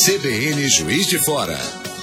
CBN Juiz de Fora.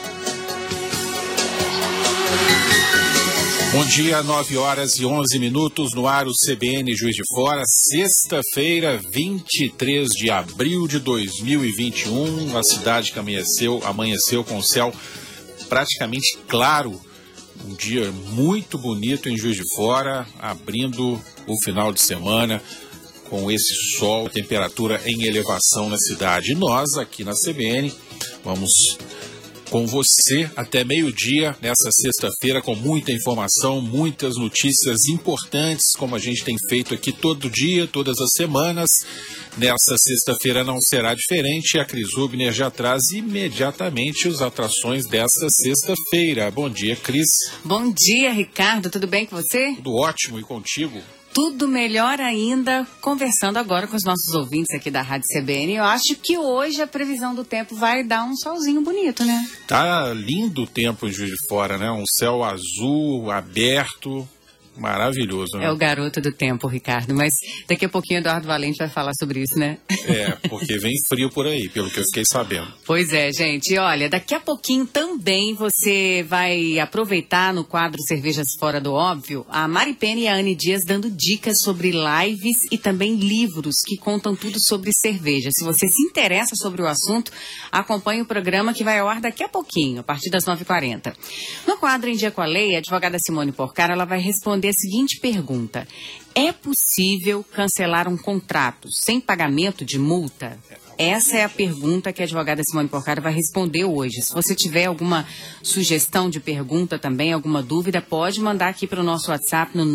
Bom dia, 9h11 no ar o CBN Juiz de Fora, sexta-feira, 23 de abril de 2021, a cidade que amanheceu com o céu praticamente claro, um dia muito bonito em Juiz de Fora, abrindo o final de semana com esse sol, temperatura em elevação na cidade. E nós aqui na CBN vamos com você até meio-dia nessa sexta-feira com muita informação, muitas notícias importantes, como a gente tem feito aqui todo dia, todas as semanas. Nessa sexta-feira não será diferente. A Cris Rubner já traz imediatamente as atrações dessa sexta-feira. Bom dia, Cris. Bom dia, Ricardo. Tudo bem com você? Tudo ótimo. E contigo? Tudo melhor ainda, conversando agora com os nossos ouvintes aqui da Rádio CBN. Eu acho que hoje a previsão do tempo vai dar um solzinho bonito, né? Tá lindo o tempo em Juiz de Fora, né? Um céu azul, aberto, maravilhoso, né? É o garoto do tempo, Ricardo, mas daqui a pouquinho o Eduardo Valente vai falar sobre isso, né? Porque vem frio por aí, pelo que eu fiquei sabendo. Pois é, gente. Olha, daqui a pouquinho também você vai aproveitar no quadro Cervejas Fora do Óbvio a Mari Pena e a Anne Dias dando dicas sobre lives e também livros que contam tudo sobre cerveja. Se você se interessa sobre o assunto, acompanhe o programa que vai ao ar daqui a pouquinho, a partir das 9h40. No quadro Em Dia com a Lei, a advogada Simone Porcar, ela vai responder a seguinte pergunta: é possível cancelar um contrato sem pagamento de multa? Essa é a pergunta que a advogada Simone Porcar vai responder hoje. Se você tiver alguma sugestão de pergunta também, alguma dúvida, pode mandar aqui para o nosso WhatsApp no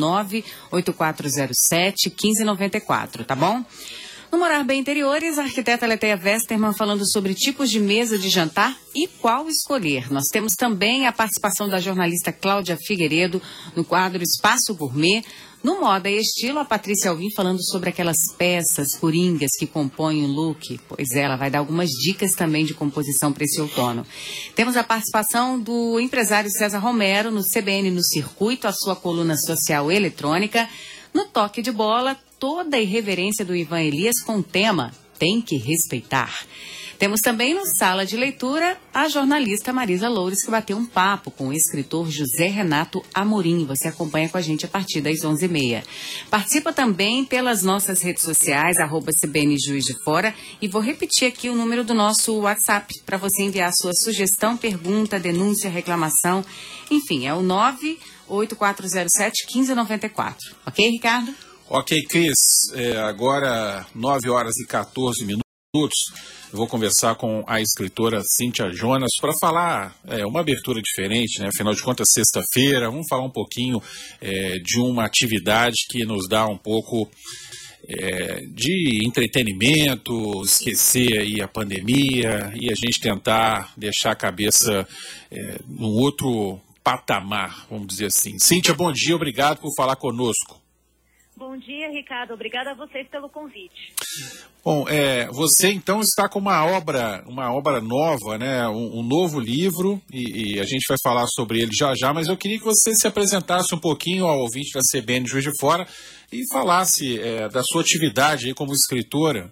98407-1594, tá bom? No Morar Bem Interiores, a arquiteta Leteia Westermann falando sobre tipos de mesa de jantar e qual escolher. Nós temos também a participação da jornalista Cláudia Figueiredo no quadro Espaço Gourmet. No Moda e Estilo, a Patrícia Alvim falando sobre aquelas peças coringas que compõem o look. Pois é, ela vai dar algumas dicas também de composição para esse outono. Temos a participação do empresário César Romero no CBN no Circuito, a sua coluna social eletrônica. No Toque de Bola, toda a irreverência do Ivan Elias com o tema Tem que Respeitar. Temos também no Sala de Leitura a jornalista Marisa Loures, que bateu um papo com o escritor José Renato Amorim. Você acompanha com a gente a partir das 11h30. Participa também pelas nossas redes sociais, @CBN Juiz de Fora. E vou repetir aqui o número do nosso WhatsApp para você enviar sua sugestão, pergunta, denúncia, reclamação. Enfim, é o 98407-1594. Ok, Ricardo? Ok, Cris. Agora 9h14. Eu vou conversar com a escritora Cíntia Jonas para falar uma abertura diferente, né? Afinal de contas, sexta-feira, vamos falar um pouquinho de uma atividade que nos dá um pouco de entretenimento, esquecer aí a pandemia e a gente tentar deixar a cabeça num outro patamar, vamos dizer assim. Cíntia, bom dia, obrigado por falar conosco. Bom dia, Ricardo. Obrigada a vocês pelo convite. Bom, você então está com uma obra nova, né? Um novo livro, e a gente vai falar sobre ele já já, mas eu queria que você se apresentasse um pouquinho ao ouvinte da CBN Juiz de Fora e falasse da sua atividade aí como escritora.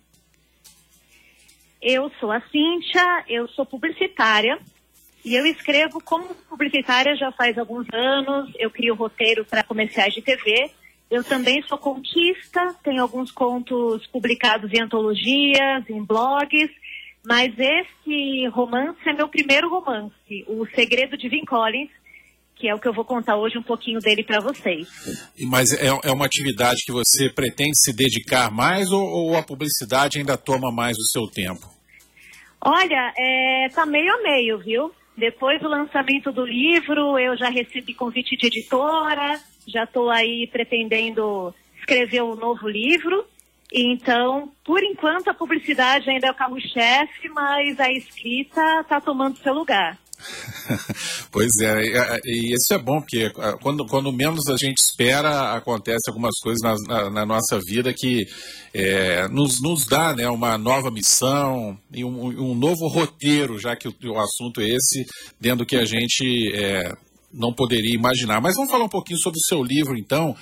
Eu sou a Cíntia, eu sou publicitária e eu escrevo como publicitária já faz alguns anos. Eu crio roteiro para comerciais de TV. Eu também sou contista, tenho alguns contos publicados em antologias, em blogs, mas esse romance é meu primeiro romance, O Segredo de Vin Collins, que é o que eu vou contar hoje um pouquinho dele para vocês. Mas é uma atividade que você pretende se dedicar mais ou a publicidade ainda toma mais o seu tempo? Olha, tá meio a meio, viu? Depois do lançamento do livro, eu já recebi convite de editora, já estou aí pretendendo escrever um novo livro. Então, por enquanto, a publicidade ainda é o carro-chefe, mas a escrita está tomando seu lugar. Pois é, e isso é bom, porque quando menos a gente espera, acontece algumas coisas na nossa vida que nos dá, né, uma nova missão e um novo roteiro, já que o assunto é esse, dentro do que a gente não poderia imaginar. Mas vamos falar um pouquinho sobre o seu livro, então.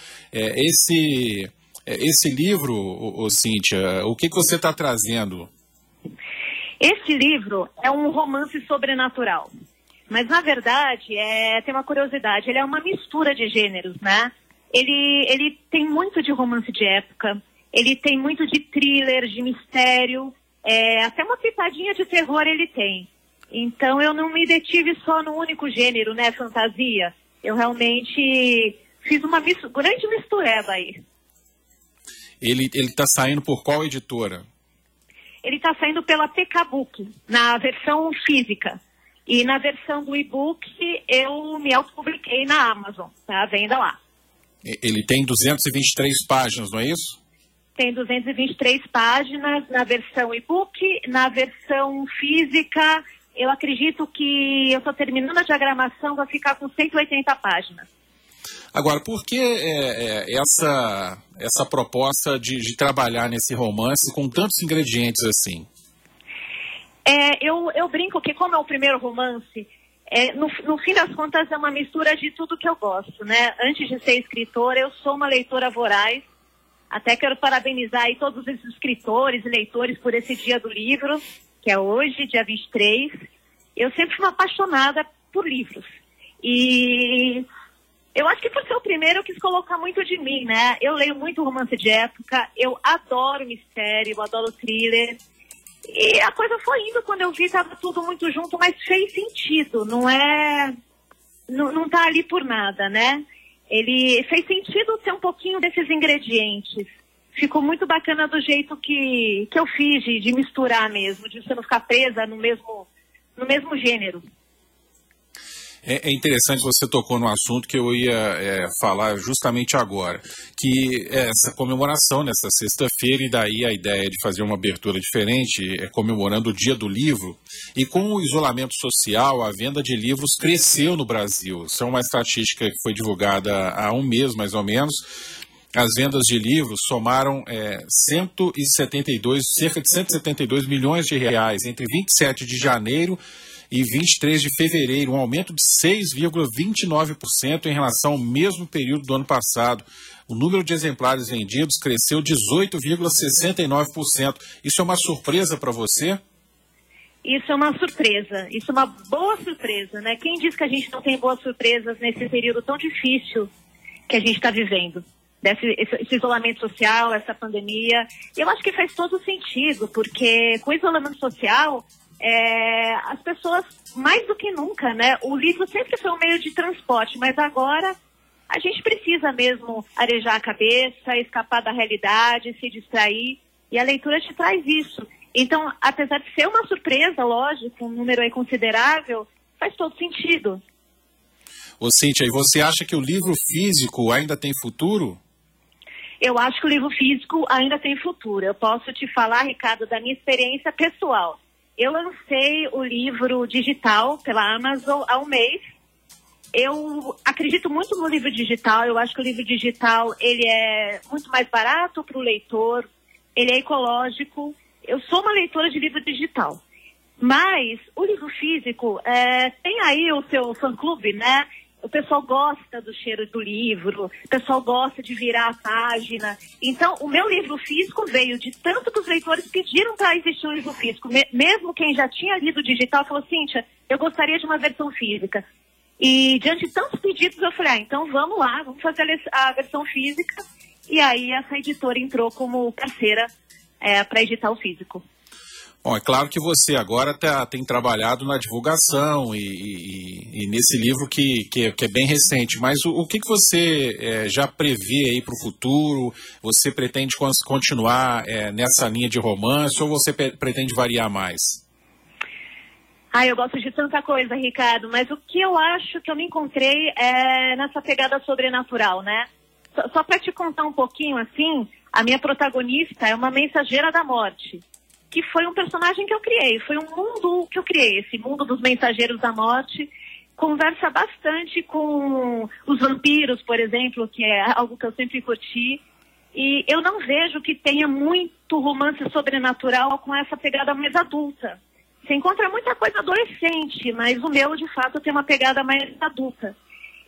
Esse livro, Cíntia, o que você está trazendo? Esse livro é um romance sobrenatural. Mas, na verdade, tem uma curiosidade, ele é uma mistura de gêneros, né? Ele tem muito de romance de época, ele tem muito de thriller, de mistério, até uma pitadinha de terror ele tem. Então, eu não me detive só no único gênero, né, fantasia. Eu realmente fiz uma grande mistureba aí. Ele está saindo por qual editora? Ele está saindo pela PK Book, na versão física. E na versão do e-book, eu me autopubliquei na Amazon, tá? Venda lá. Ele tem 223 páginas, não é isso? Tem 223 páginas na versão e-book, na versão física, eu acredito que eu estou terminando a diagramação, vai ficar com 180 páginas. Agora, por que essa proposta de trabalhar nesse romance com tantos ingredientes assim? Eu brinco que, como é o primeiro romance, no fim das contas é uma mistura de tudo que eu gosto, né? Antes de ser escritora, eu sou uma leitora voraz. Até quero parabenizar aí todos esses escritores e leitores por esse dia do livro, que é hoje, dia 23. Eu sempre fui uma apaixonada por livros. E eu acho que por ser o primeiro eu quis colocar muito de mim, né? Eu leio muito romance de época, eu adoro mistério, eu adoro thriller. E a coisa foi indo, quando eu vi, estava tudo muito junto, mas fez sentido, não tá ali por nada, né? Ele fez sentido ter um pouquinho desses ingredientes. Ficou muito bacana do jeito que eu fiz, de misturar mesmo, de você não ficar presa no mesmo gênero. É interessante, você tocou no assunto que eu ia falar justamente agora, que essa comemoração nessa sexta-feira, e daí a ideia de fazer uma abertura diferente, comemorando o Dia do Livro, e com o isolamento social, a venda de livros cresceu no Brasil. Isso é uma estatística que foi divulgada há um mês, mais ou menos. As vendas de livros somaram cerca de 172 milhões de reais entre 27 de janeiro e 23 de fevereiro, um aumento de 6,29% em relação ao mesmo período do ano passado. O número de exemplares vendidos cresceu 18,69%. Isso é uma surpresa para você? Isso é uma surpresa, isso é uma boa surpresa, né? Quem diz que a gente não tem boas surpresas nesse período tão difícil que a gente está vivendo? Esse isolamento social, essa pandemia. Eu acho que faz todo sentido, porque com o isolamento social, as pessoas, mais do que nunca, né? O livro sempre foi um meio de transporte, mas agora a gente precisa mesmo arejar a cabeça, escapar da realidade, se distrair, e a leitura te traz isso. Então, apesar de ser uma surpresa, lógico, um número aí considerável, faz todo sentido. Ô Cíntia, e você acha que o livro físico ainda tem futuro? Eu acho que o livro físico ainda tem futuro. Eu posso te falar, Ricardo, da minha experiência pessoal. Eu lancei o livro digital pela Amazon há um mês. Eu acredito muito no livro digital. Eu acho que o livro digital ele é muito mais barato para o leitor. Ele é ecológico. Eu sou uma leitora de livro digital. Mas o livro físico tem aí o seu fã-clube, né? O pessoal gosta do cheiro do livro, o pessoal gosta de virar a página. Então, o meu livro físico veio de tanto que os leitores pediram para existir um livro físico. Mesmo quem já tinha lido digital falou, Cíntia, eu gostaria de uma versão física. E diante de tantos pedidos, eu falei, então vamos lá, vamos fazer a versão física. E aí essa editora entrou como parceira para editar o físico. Bom, é claro que você agora tem trabalhado na divulgação e nesse livro que é bem recente, mas o que você já prevê aí para o futuro? Você pretende continuar nessa linha de romance ou você pretende variar mais? Eu gosto de tanta coisa, Ricardo, mas o que eu acho que eu me encontrei é nessa pegada sobrenatural, né? Só para te contar um pouquinho, assim, a minha protagonista é uma mensageira da morte, que foi um personagem que eu criei, foi um mundo que eu criei, esse mundo dos mensageiros da morte, conversa bastante com os vampiros, por exemplo, que é algo que eu sempre curti, e eu não vejo que tenha muito romance sobrenatural com essa pegada mais adulta. Você encontra muita coisa adolescente, mas o meu, de fato, tem uma pegada mais adulta.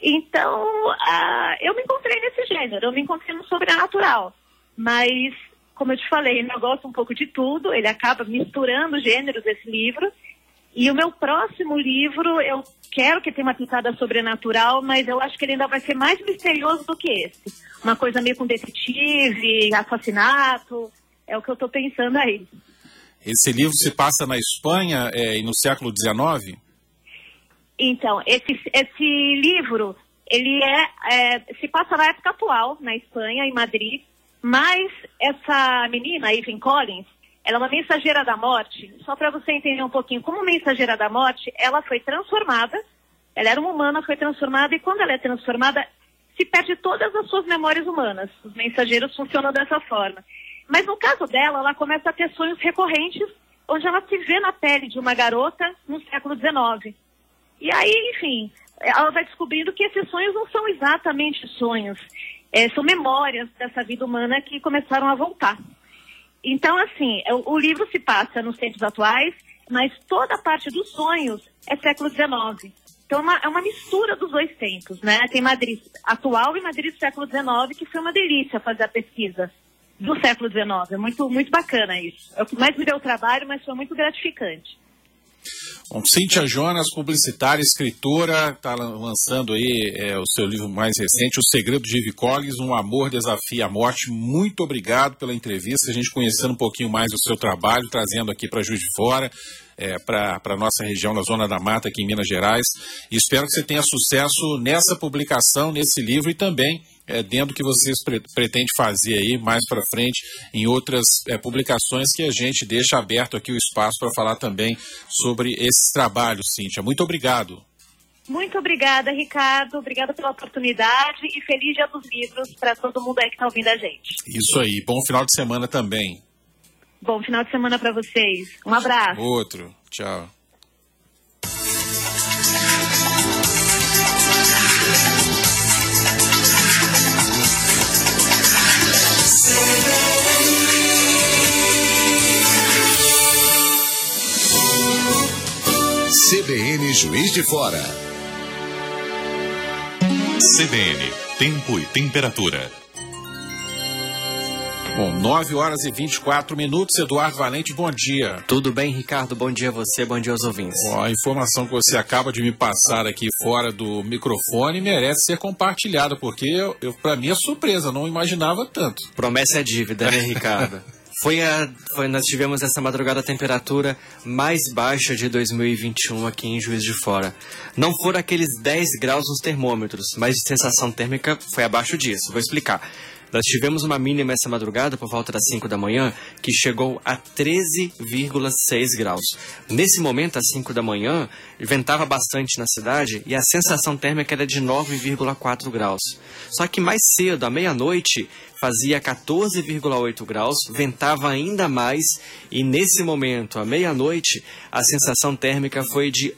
Então, eu me encontrei nesse gênero, eu me encontrei no sobrenatural, mas como eu te falei, eu gosto um pouco de tudo, ele acaba misturando gêneros, esse livro. E o meu próximo livro, eu quero que tenha uma pitada sobrenatural, mas eu acho que ele ainda vai ser mais misterioso do que esse. Uma coisa meio com detetive, assassinato, é o que eu estou pensando aí. Esse livro se passa na Espanha e no século XIX? Então, esse livro, ele se passa na época atual, na Espanha, em Madrid, mas essa menina, a Evelyn Collins, ela é uma mensageira da morte. Só para você entender um pouquinho, como mensageira da morte, ela foi transformada, ela era uma humana, foi transformada, e quando ela é transformada, se perde todas as suas memórias humanas. Os mensageiros funcionam dessa forma. Mas no caso dela, ela começa a ter sonhos recorrentes, onde ela se vê na pele de uma garota no século XIX. E aí, enfim, ela vai descobrindo que esses sonhos não são exatamente sonhos, são memórias dessa vida humana que começaram a voltar. Então, assim, o livro se passa nos tempos atuais, mas toda a parte dos sonhos é século XIX. Então, é uma mistura dos dois tempos, né? Tem Madrid atual e Madrid do século XIX, que foi uma delícia fazer a pesquisa do século XIX. É muito, muito bacana isso. É o que mais me deu trabalho, mas foi muito gratificante. Bom, Cíntia Jonas, publicitária, escritora, está lançando aí o seu livro mais recente, O Segredo de Ivy Collins, Um Amor Desafia a Morte. Muito obrigado pela entrevista, a gente conhecendo um pouquinho mais do seu trabalho, trazendo aqui para Juiz de Fora, para a nossa região, na Zona da Mata, aqui em Minas Gerais. E espero que você tenha sucesso nessa publicação, nesse livro e também dentro do que vocês pretendem fazer aí mais para frente em outras publicações, que a gente deixa aberto aqui o espaço para falar também sobre esses trabalhos, Cíntia. Muito obrigado. Muito obrigada, Ricardo. Obrigada pela oportunidade e feliz Dia dos Livros para todo mundo aí que está ouvindo a gente. Isso aí. Bom final de semana também. Bom final de semana para vocês. Um abraço. Outro. Tchau. CBN Juiz de Fora. CBN, tempo e temperatura. Bom, 9 horas e 24 minutos. Eduardo Valente, bom dia. Tudo bem, Ricardo? Bom dia a você, bom dia aos ouvintes. Bom, a informação que você acaba de me passar aqui fora do microfone merece ser compartilhada, porque para mim é surpresa, não imaginava tanto. Promessa é dívida, né, Ricardo? Nós tivemos essa madrugada a temperatura mais baixa de 2021 aqui em Juiz de Fora. Não foram aqueles 10 graus nos termômetros, mas de sensação térmica foi abaixo disso. Vou explicar. Nós tivemos uma mínima essa madrugada, por volta das 5 da manhã, que chegou a 13,6 graus. Nesse momento, às 5 da manhã, ventava bastante na cidade e a sensação térmica era de 9,4 graus. Só que mais cedo, à meia-noite, fazia 14,8 graus, ventava ainda mais e nesse momento, à meia-noite, a sensação térmica foi de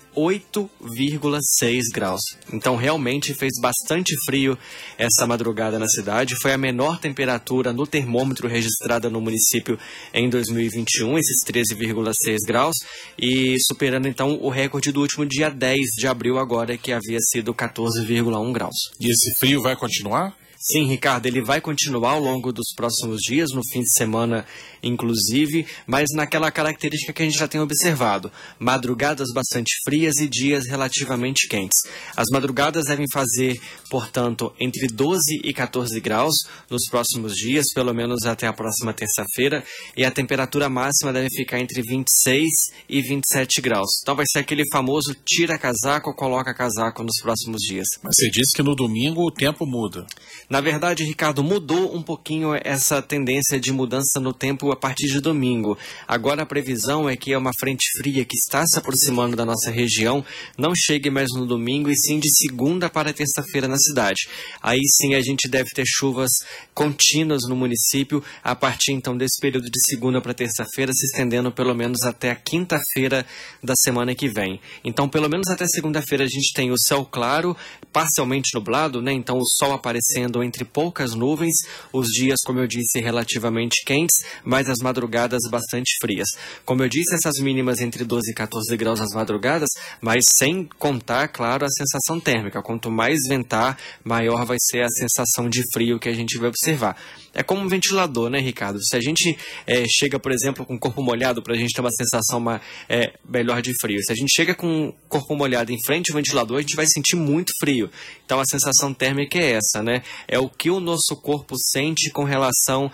8,6 graus. Então realmente fez bastante frio essa madrugada na cidade. Foi a menor temperatura no termômetro registrada no município em 2021, esses 13,6 graus, e superando então o recorde do último dia 10 de abril agora, que havia sido 14,1 graus. E esse frio vai continuar? Sim, Ricardo, ele vai continuar ao longo dos próximos dias, no fim de semana inclusive, mas naquela característica que a gente já tem observado, madrugadas bastante frias e dias relativamente quentes. As madrugadas devem fazer, portanto, entre 12 e 14 graus nos próximos dias, pelo menos até a próxima terça-feira, e a temperatura máxima deve ficar entre 26 e 27 graus. Então vai ser aquele famoso tira casaco ou coloca casaco nos próximos dias. Mas você disse que no domingo o tempo muda. Na verdade, Ricardo, mudou um pouquinho essa tendência de mudança no tempo a partir de domingo. Agora a previsão é que é uma frente fria que está se aproximando da nossa região, não chegue mais no domingo e sim de segunda para terça-feira na cidade. Aí sim a gente deve ter chuvas contínuas no município a partir então desse período de segunda para terça-feira, se estendendo pelo menos até a quinta-feira da semana que vem. Então pelo menos até segunda-feira a gente tem o céu claro, parcialmente nublado, né? Então o sol aparecendo entre poucas nuvens, os dias, como eu disse, relativamente quentes, mas as madrugadas bastante frias. Como eu disse, essas mínimas entre 12 e 14 graus nas madrugadas, mas sem contar, claro, a sensação térmica. Quanto mais ventar, maior vai ser a sensação de frio que a gente vai observar. É como um ventilador, né, Ricardo? Se a gente chega, por exemplo, com o corpo molhado, para a gente ter uma sensação melhor de frio. Se a gente chega com o corpo molhado em frente ao ventilador, a gente vai sentir muito frio. Então a sensação térmica é essa, né? É o que o nosso corpo sente com relação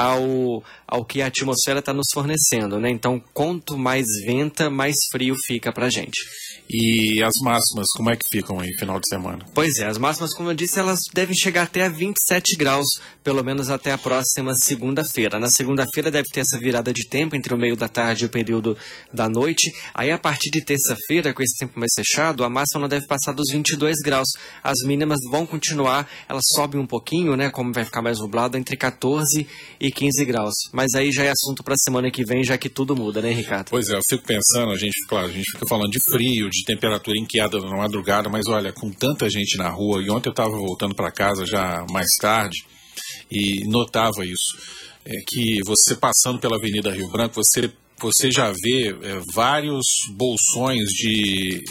ao que a atmosfera está nos fornecendo, né? Então, quanto mais venta, mais frio fica pra gente. E as máximas, como é que ficam aí, final de semana? Pois é, as máximas, como eu disse, elas devem chegar até a 27 graus, pelo menos até a próxima segunda-feira. Na segunda-feira deve ter essa virada de tempo entre o meio da tarde e o período da noite. Aí, a partir de terça-feira, com esse tempo mais fechado, a máxima não deve passar dos 22 graus. As mínimas vão continuar, elas sobem um pouquinho, né, como vai ficar mais nublado, entre 14 e 15 graus. Mas aí já é assunto para a semana que vem, já que tudo muda, né, Ricardo? Pois é, eu fico pensando, a gente fica falando de frio, de temperatura em queda na madrugada, mas olha, com tanta gente na rua, e ontem eu estava voltando para casa já mais tarde e notava isso, que você passando pela Avenida Rio Branco, você já vê vários bolsões de...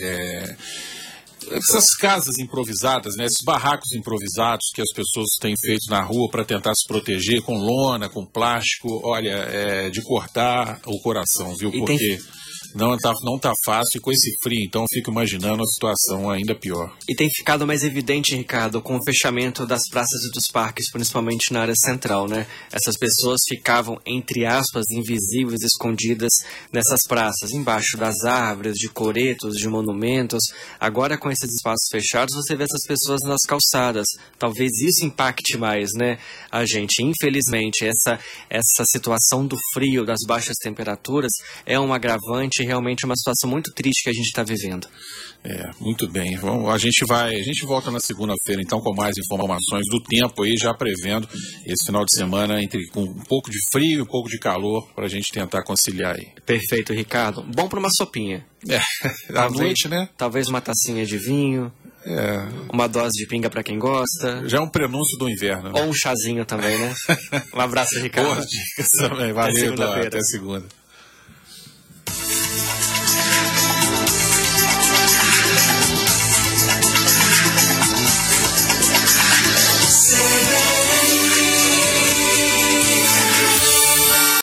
essas casas improvisadas, né? Esses barracos improvisados que as pessoas têm feito na rua para tentar se proteger com lona, com plástico, olha, de cortar o coração, viu? Porque não tá fácil, e com esse frio, então eu fico imaginando a situação ainda pior. E tem ficado mais evidente, Ricardo, com o fechamento das praças e dos parques, principalmente na área central, né? Essas pessoas ficavam, entre aspas, invisíveis, escondidas nessas praças, embaixo das árvores, de coretos, de monumentos. Agora, com esses espaços fechados, você vê essas pessoas nas calçadas. Talvez isso impacte mais, né, a gente. Infelizmente, essa situação do frio, das baixas temperaturas, é um agravante, realmente uma situação muito triste que a gente está vivendo. Muito bem. A gente volta na segunda-feira, então, com mais informações do tempo aí, já prevendo esse final de semana com um pouco de frio e um pouco de calor, para a gente tentar conciliar aí. Perfeito, Ricardo. Bom para uma sopinha. À noite, né? Talvez uma tacinha de vinho. Uma dose de pinga para quem gosta. Já é um prenúncio do inverno, né? Ou um chazinho também, né? Um abraço, Ricardo. Boas dicas também. Valeu, até segunda.